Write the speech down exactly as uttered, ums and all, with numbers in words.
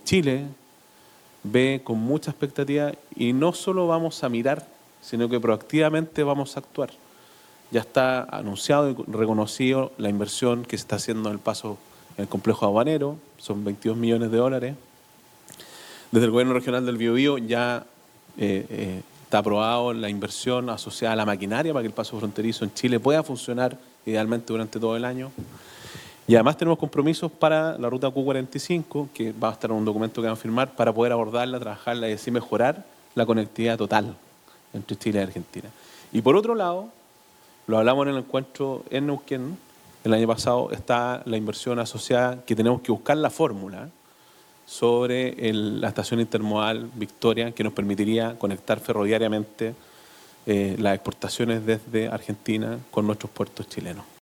Chile ve con mucha expectativa y no solo vamos a mirar, sino que proactivamente vamos a actuar. Ya está anunciado y reconocido la inversión que se está haciendo en el paso en el complejo aduanero, son veintidós millones de dólares. Desde el gobierno regional del Biobío ya eh, eh, está aprobado la inversión asociada a la maquinaria para que el paso fronterizo en Chile pueda funcionar idealmente durante todo el año. Y además tenemos compromisos para la ruta Q cuarenta y cinco, que va a estar en un documento que vamos a firmar para poder abordarla, trabajarla y así mejorar la conectividad total entre Chile y Argentina. Y por otro lado, lo hablamos en el encuentro en Neuquén, el año pasado, está la inversión asociada que tenemos que buscar la fórmula sobre el, la estación intermodal Victoria, que nos permitiría conectar ferroviariamente eh, las exportaciones desde Argentina con nuestros puertos chilenos.